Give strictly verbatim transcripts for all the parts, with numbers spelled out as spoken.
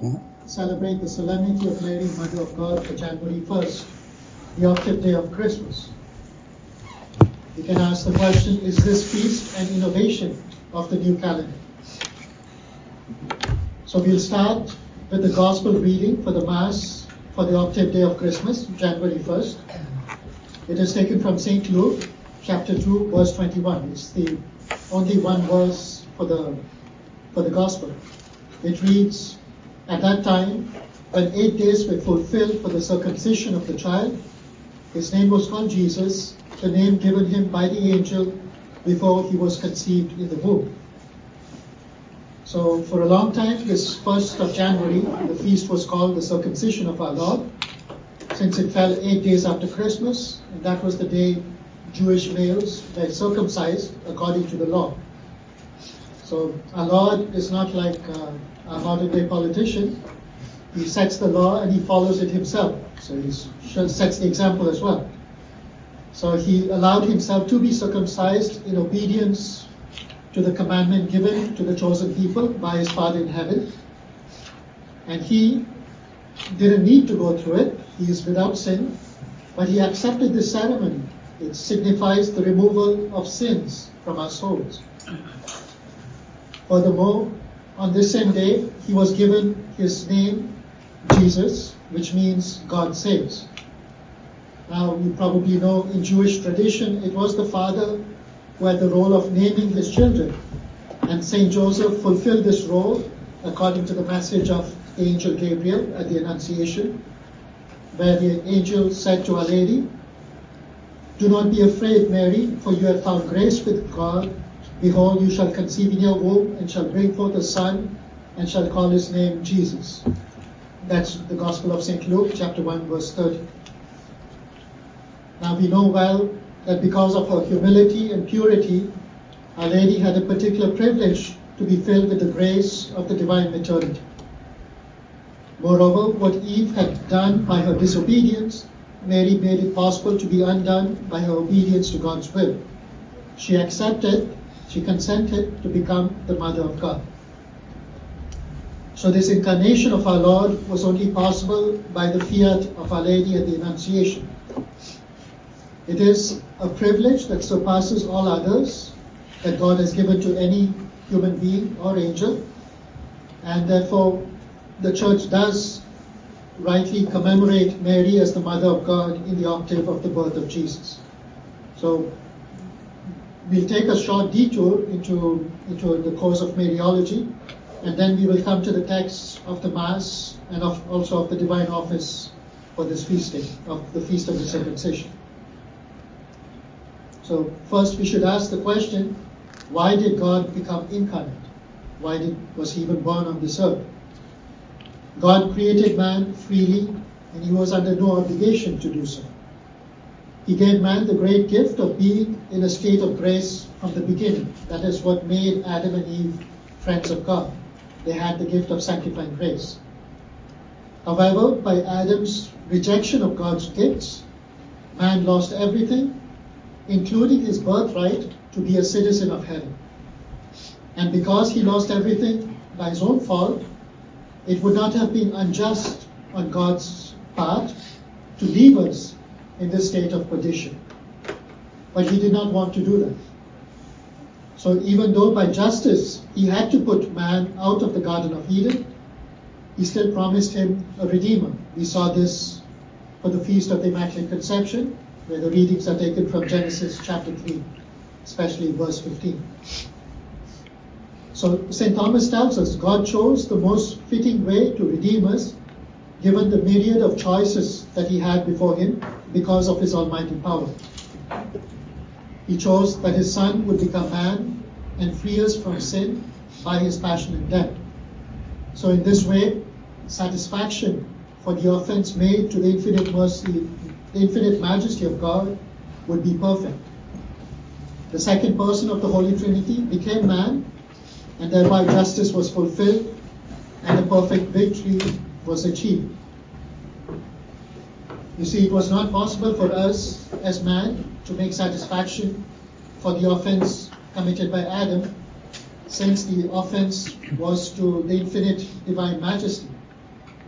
celebrate the solemnity of Mary, Mother of God, for January first, the octave day of Christmas. You can ask the question, is this feast an innovation of the new calendar? So we'll start with the Gospel reading for the Mass for the octave day of Christmas, January first. It is taken from Saint Luke, chapter two, verse twenty-one. It's the only one verse for the, for the Gospel. It reads, "At that time, when eight days were fulfilled for the circumcision of the child, his name was called Jesus, the name given him by the angel before he was conceived in the womb." So for a long time, this first of January, the feast was called the circumcision of our Lord, since it fell eight days after Christmas, and that was the day Jewish males were circumcised according to the law. So our Lord is not like uh, a modern day politician. He sets the law and he follows it himself. So he sets the example as well. So he allowed himself to be circumcised in obedience to the commandment given to the chosen people by his Father in heaven. And he didn't need to go through it. He is without sin. But he accepted this ceremony. It signifies the removal of sins from our souls. Furthermore, on this same day, he was given his name, Jesus, which means God saves. Now, you probably know in Jewish tradition, it was the father who had the role of naming his children. And Saint Joseph fulfilled this role according to the message of the angel Gabriel at the Annunciation, where the angel said to Our Lady, "Do not be afraid, Mary, for you have found grace with God. Behold, you shall conceive in your womb and shall bring forth a son and shall call his name Jesus." That's the Gospel of Saint Luke, chapter one, verse thirty. Now we know well that because of her humility and purity, Our Lady had a particular privilege to be filled with the grace of the divine maternity. Moreover, what Eve had done by her disobedience, Mary made it possible to be undone by her obedience to God's will. She accepted, she consented to become the Mother of God. So this incarnation of our Lord was only possible by the fiat of Our Lady at the Annunciation. It is a privilege that surpasses all others that God has given to any human being or angel, and therefore the Church does rightly commemorate Mary as the Mother of God in the octave of the birth of Jesus. So we'll take a short detour into, into the course of Mariology, and then we will come to the texts of the Mass and of, also of the Divine Office for this feast day, of the Feast of the Circumcision. So first we should ask the question, why did God become incarnate? Why did, was he even born on this earth? God created man freely, and he was under no obligation to do so. He gave man the great gift of being in a state of grace from the beginning. That is what made Adam and Eve friends of God. They had the gift of sanctifying grace. However, by Adam's rejection of God's gifts, man lost everything, including his birthright to be a citizen of heaven. And because he lost everything by his own fault, it would not have been unjust on God's part to leave us in this state of perdition. But he did not want to do that. So even though by justice he had to put man out of the Garden of Eden, he still promised him a Redeemer. We saw this for the Feast of the Immaculate Conception, where the readings are taken from Genesis chapter three, especially verse fifteen. So Saint Thomas tells us God chose the most fitting way to redeem us, given the myriad of choices that he had before him because of his almighty power. He chose that his Son would become man and free us from sin by his passion and death. So in this way, satisfaction for the offense made to the infinite mercy, the infinite majesty of God would be perfect. The second person of the Holy Trinity became man, and thereby justice was fulfilled and a perfect victory was achieved. You see, it was not possible for us as man to make satisfaction for the offense committed by Adam, since the offense was to the infinite divine majesty.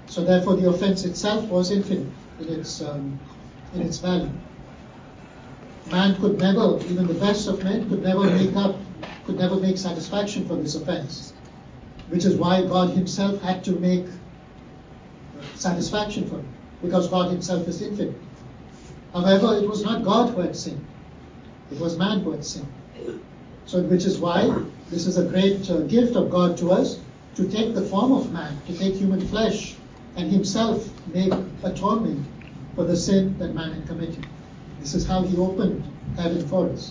So therefore the offense itself was infinite in its, um, in its value. Man could never, even the best of men, could never make up, could never make satisfaction for this offense, which is why God himself had to make satisfaction for it, because God himself is infinite. However, it was not God who had sinned. It was man who had sinned. So which is why this is a great uh, gift of God to us, to take the form of man, to take human flesh, and himself make atonement for the sin that man had committed. This is how he opened heaven for us.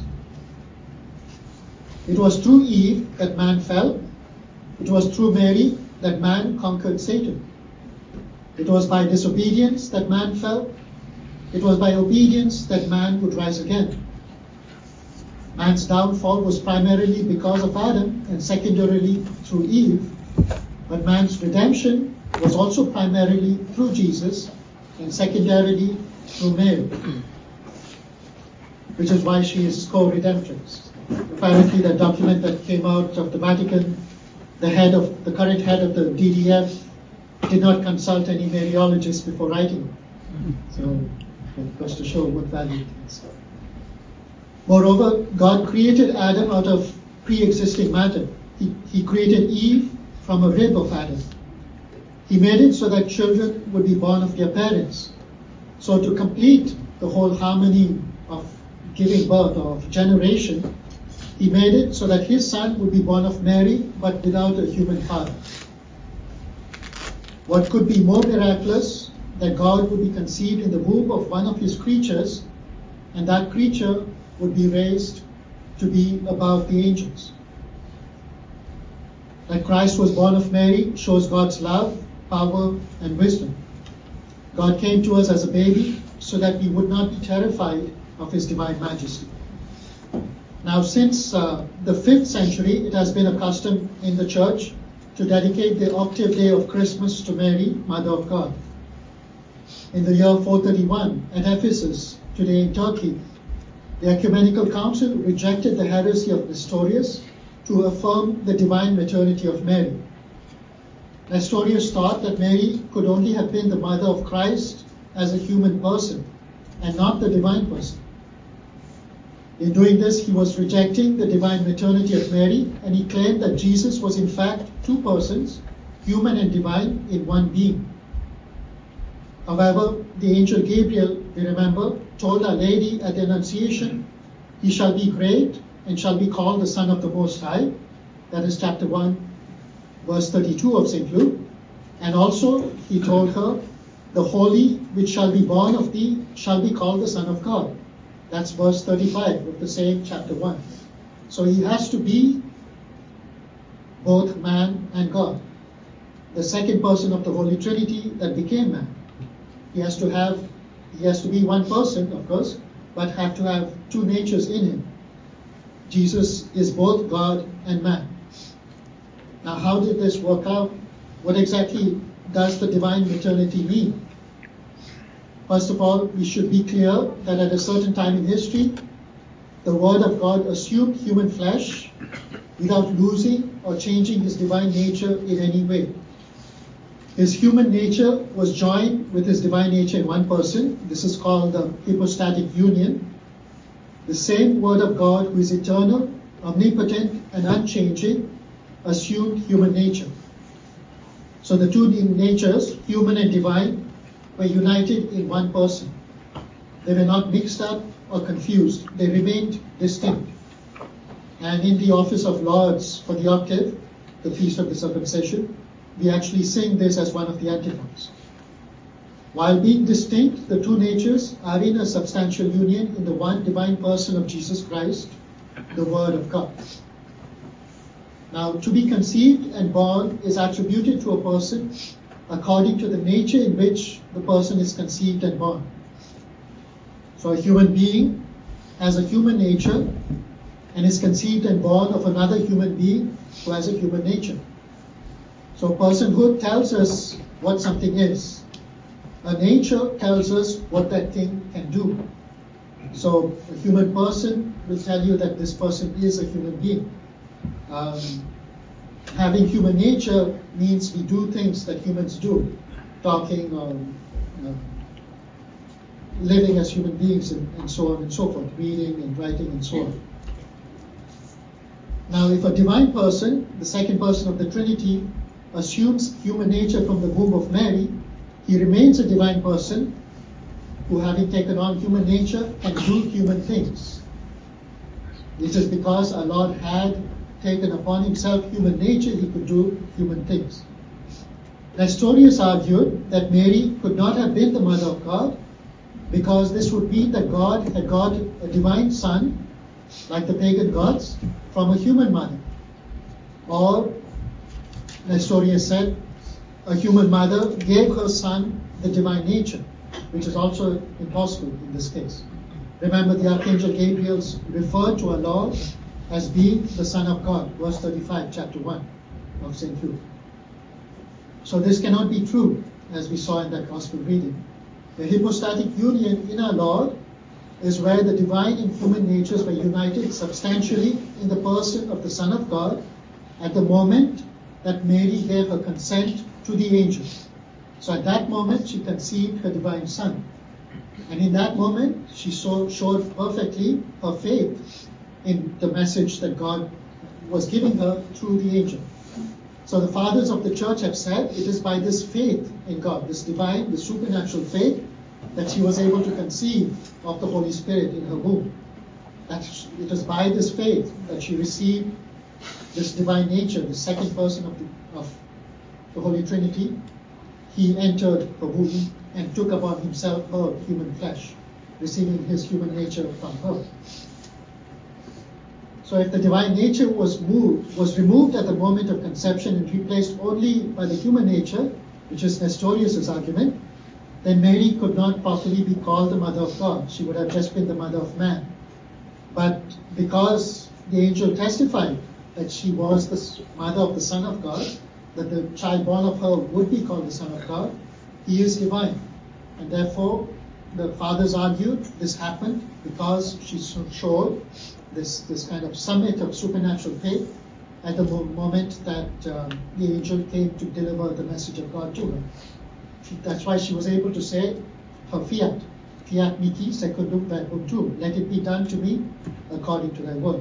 It was through Eve that man fell. It was through Mary that man conquered Satan. It was by disobedience that man fell. It was by obedience that man would rise again. Man's downfall was primarily because of Adam and secondarily through Eve, but man's redemption was also primarily through Jesus and secondarily through Mary, which is why she is co-redemptrix. Apparently, the document that came out of the Vatican, the head of the current head of the D D F did not consult any Mariologist before writing it. So it goes to show what value it is. Moreover, God created Adam out of pre-existing matter. He, he created Eve from a rib of Adam. He made it so that children would be born of their parents. So to complete the whole harmony of giving birth, or of generation, he made it so that his son would be born of Mary, but without a human father. What could be more miraculous that God would be conceived in the womb of one of his creatures, and that creature would be raised to be above the angels. That Christ was born of Mary shows God's love, power, and wisdom. God came to us as a baby so that we would not be terrified of his divine majesty. Now, since uh, the fifth century, it has been a custom in the church to dedicate the octave day of Christmas to Mary, Mother of God. In the year four thirty-one at Ephesus, today in Turkey, the Ecumenical Council rejected the heresy of Nestorius to affirm the divine maternity of Mary. Nestorius thought that Mary could only have been the mother of Christ as a human person and not the divine person. In doing this, he was rejecting the divine maternity of Mary, and he claimed that Jesus was in fact two persons, human and divine, in one being. However, the angel Gabriel, we remember, told Our Lady at the Annunciation, he shall be great and shall be called the Son of the Most High. That is chapter one, verse thirty-two of Saint Luke. And also he told her, the Holy which shall be born of thee shall be called the Son of God. That's verse thirty-five of the same chapter one. So he has to be both man and God. The second person of the Holy Trinity that became man. He has to have, he has to be one person, of course, but have to have two natures in him. Jesus is both God and man. Now, how did this work out? What exactly does the divine maternity mean? First of all, we should be clear that at a certain time in history, the Word of God assumed human flesh without losing or changing his divine nature in any way. His human nature was joined with his divine nature in one person. This is called the hypostatic union. The same Word of God, who is eternal, omnipotent, and unchanging, assumed human nature. So the two natures, human and divine, were united in one person. They were not mixed up or confused. They remained distinct. And in the office of Lauds for the octave, the Feast of the Circumcision, we actually sing this as one of the antiphons. While being distinct, the two natures are in a substantial union in the one divine person of Jesus Christ, the Word of God. Now, to be conceived and born is attributed to a person according to the nature in which the person is conceived and born. So a human being has a human nature and is conceived and born of another human being who has a human nature. So personhood tells us what something is. A nature tells us what that thing can do. So a human person will tell you that this person is a human being. Um, having human nature means we do things that humans do. talking or uh, living as human beings and, and so on and so forth, reading and writing and so on. Now, if a divine person, the second person of the Trinity, assumes human nature from the womb of Mary, he remains a divine person who, having taken on human nature, can do human things. It is because our Lord had taken upon himself human nature, he could do human things. Nestorius argued that Mary could not have been the mother of God because this would mean that God had got a divine son, like the pagan gods, from a human mother. Or, Nestorius said, a human mother gave her son the divine nature, which is also impossible in this case. Remember, the Archangel Gabriel referred to our Lord as being the Son of God, verse thirty-five, chapter one of Saint Luke. So this cannot be true, as we saw in that Gospel reading. The hypostatic union in our Lord is where the divine and human natures were united substantially in the person of the Son of God at the moment that Mary gave her consent to the angel. So at that moment, she conceived her divine Son. And in that moment, she saw, showed perfectly her faith in the message that God was giving her through the angel. So the fathers of the church have said it is by this faith in God, this divine, this supernatural faith, that she was able to conceive of the Holy Spirit in her womb. That it is by this faith that she received this divine nature, the second person of the, of the Holy Trinity. He entered her womb and took upon himself her human flesh, receiving his human nature from her. So if the divine nature was moved, was removed at the moment of conception and replaced only by the human nature, which is Nestorius' argument, then Mary could not properly be called the mother of God. She would have just been the mother of man. But because the angel testified that she was the mother of the Son of God, that the child born of her would be called the Son of God, he is divine. And therefore, the fathers argued this happened because she showed this, this kind of summit of supernatural faith at the moment that um, the angel came to deliver the message of God to her. She, that's why she was able to say her fiat, fiat mihi secundum verbum tuum, let it be done to me according to thy word.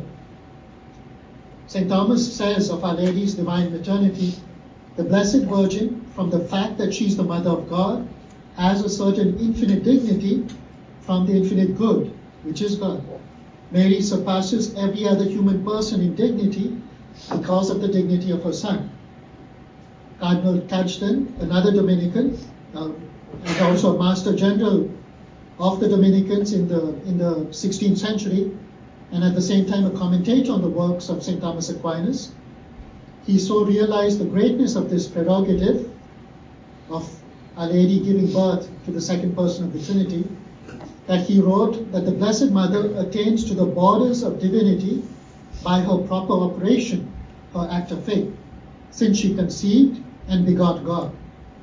Saint Thomas says of Our Lady's divine maternity, the Blessed Virgin, from the fact that she's the mother of God, has a certain infinite dignity from the infinite good, which is God. Mary surpasses every other human person in dignity because of the dignity of her son. Cardinal Cajetan, another Dominican, uh, and also a Master General of the Dominicans in the in the sixteenth century, and at the same time a commentator on the works of Saint Thomas Aquinas, he so realized the greatness of this prerogative of Our Lady giving birth to the second person of the Trinity, that he wrote that the Blessed Mother attains to the borders of divinity by her proper operation, her act of faith, since she conceived and begot God.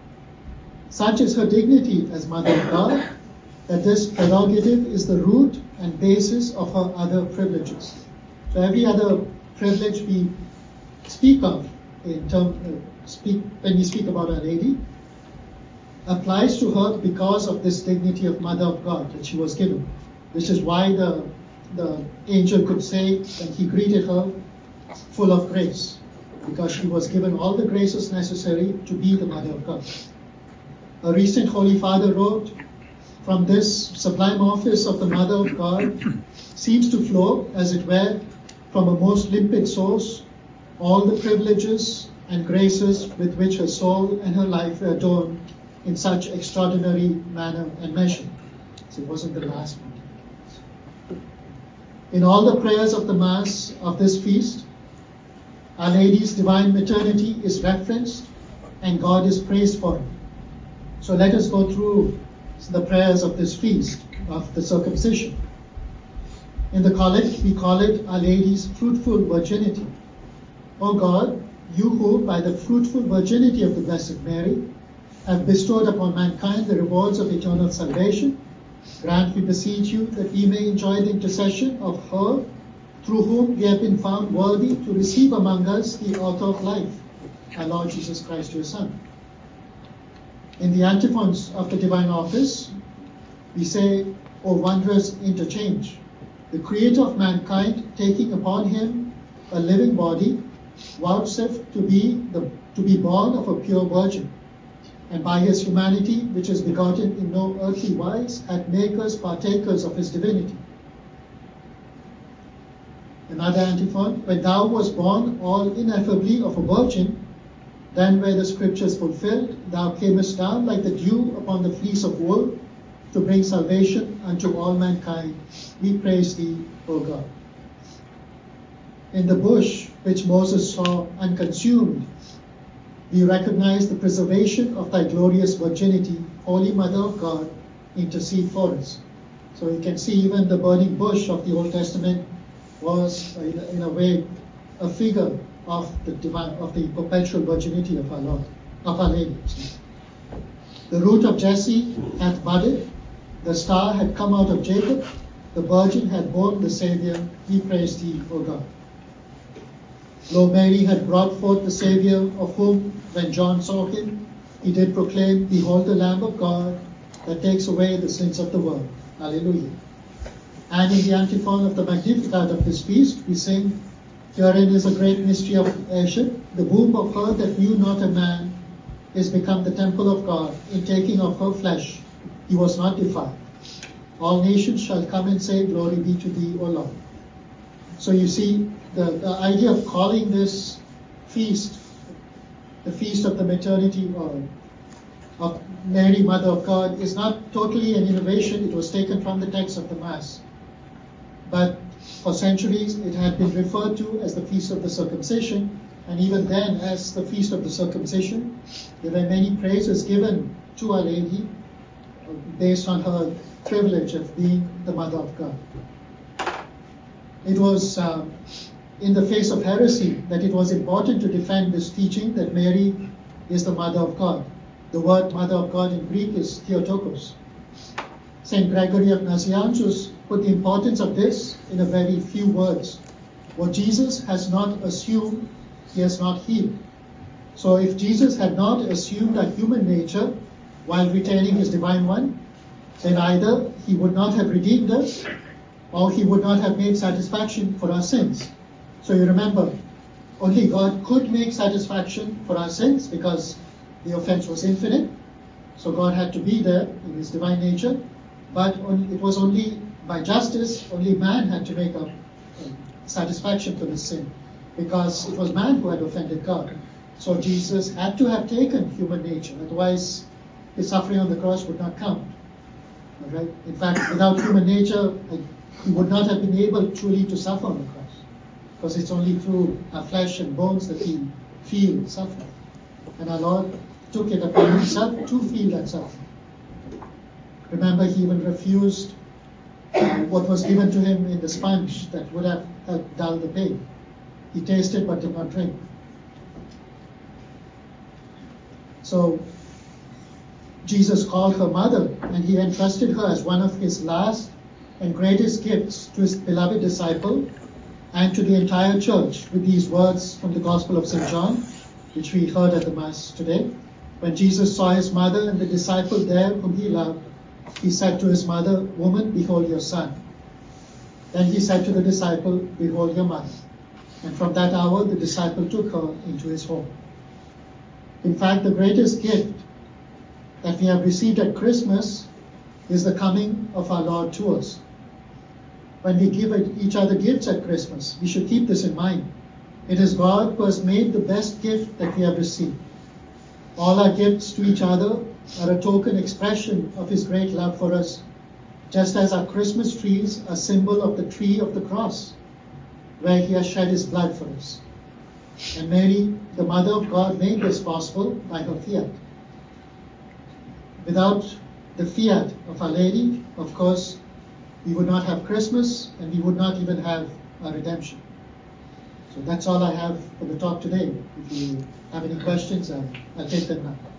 Such is her dignity as Mother of God, that this prerogative is the root and basis of her other privileges. So every other privilege we speak of in term, uh, speak when we speak about Our Lady applies to her because of this dignity of Mother of God that she was given. This is why the the angel could say when he greeted her, full of grace, because she was given all the graces necessary to be the Mother of God. A recent Holy Father wrote, from this sublime office of the Mother of God seems to flow, as it were, from a most limpid source, all the privileges and graces with which her soul and her life were adorned in such extraordinary manner and measure. So it wasn't the last one. In all the prayers of the Mass of this feast, Our Lady's divine maternity is referenced and God is praised for it. So let us go through the prayers of this feast of the circumcision. In the collect, we call it Our Lady's fruitful virginity. O God, you who, by the fruitful virginity of the Blessed Mary, have bestowed upon mankind the rewards of eternal salvation, grant, we beseech you, that we may enjoy the intercession of her, through whom we have been found worthy to receive among us the author of life, our Lord Jesus Christ, your Son. In the antiphons of the divine office, we say, "O wondrous interchange," the creator of mankind taking upon him a living body, vouchsafed to be the to be born of a pure virgin, and by his humanity, which is begotten in no earthly wise, had made us partakers of his divinity. Another antiphon, "When thou wast born all ineffably of a virgin, then were the scriptures fulfilled, thou camest down like the dew upon the fleece of wool, to bring salvation unto all mankind. We praise thee, O God." In the bush which Moses saw unconsumed, we recognize the preservation of thy glorious virginity. Holy Mother of God, intercede for us. So you can see even the burning bush of the Old Testament was, in a, in a way, a figure of the divine, of the perpetual virginity of our Lord, of our Lady. The root of Jesse hath budded, the star had come out of Jacob, the virgin had borne the Saviour. We praise thee, O God. Lo, Mary had brought forth the Saviour, of whom, when John saw him, he did proclaim, "Behold the Lamb of God, that takes away the sins of the world." Hallelujah. And in the antiphon of the Magnificat of this feast, we sing, "Herein is a great mystery of heirship. The womb of her that knew not a man is become the temple of God. In taking of her flesh, he was not defiled. All nations shall come and say, Glory be to thee, O Lord." So you see, the, the idea of calling this feast the feast of the maternity or of Mary, Mother of God, is not totally an innovation. It was taken from the text of the Mass. But for centuries, it had been referred to as the Feast of the Circumcision. And even then, as the Feast of the Circumcision, there were many praises given to Our Lady based on her privilege of being the Mother of God. It was uh, in the face of heresy that it was important to defend this teaching that Mary is the Mother of God. The word Mother of God in Greek is Theotokos. Saint Gregory of Nazianzus put the importance of this in a very few words. What Jesus has not assumed, he has not healed. So if Jesus had not assumed a human nature while retaining his divine one, then either he would not have redeemed us or he would not have made satisfaction for our sins. So you remember, only God could make satisfaction for our sins because the offense was infinite. So God had to be there in his divine nature. But it was only by justice, only man had to make a, a satisfaction for this sin, because it was man who had offended God. So Jesus had to have taken human nature, otherwise his suffering on the cross would not count. All right? In fact, without human nature, he would not have been able truly to suffer on the cross, because it's only through our flesh and bones that we feel suffering. And our Lord took it upon himself to feel that suffering. Remember, he even refused uh, what was given to him in the sponge that would have helped dull the pain. He tasted but did not drink. So Jesus called her mother, and he entrusted her as one of his last and greatest gifts to his beloved disciple and to the entire church with these words from the Gospel of Saint John, which we heard at the Mass today. When Jesus saw his mother and the disciple there whom he loved, he said to his mother, "Woman, behold your son." Then he said to the disciple, "Behold your mother." And from that hour, the disciple took her into his home. In fact, the greatest gift that we have received at Christmas is the coming of our Lord to us. When we give each other gifts at Christmas, we should keep this in mind. It is God who has made the best gift that we have received. All our gifts to each other are a token expression of his great love for us, just as our Christmas trees are a symbol of the tree of the cross, where he has shed his blood for us. And Mary, the Mother of God, made this possible by her fiat. Without the fiat of Our Lady, of course, we would not have Christmas, and we would not even have our redemption. So that's all I have for the talk today. If you have any questions, I'll, I'll take them now.